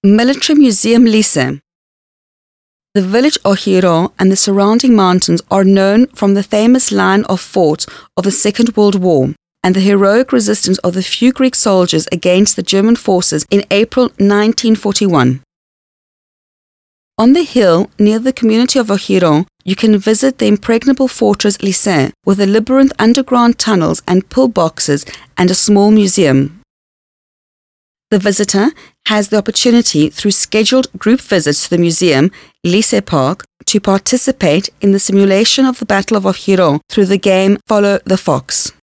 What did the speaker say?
Military Museum Lise. The village Ohiro and the surrounding mountains are known from the famous line of forts of the Second World War and the heroic resistance of the few Greek soldiers against the German forces in April 1941. On the hill near the community of Ohiro, you can visit the impregnable fortress Lise with a labyrinth underground tunnels and pillboxes and a small museum. The visitor has the opportunity through scheduled group visits to the museum, Lise Park, to participate in the simulation of the Battle of Ohiro through the game Follow the Fox.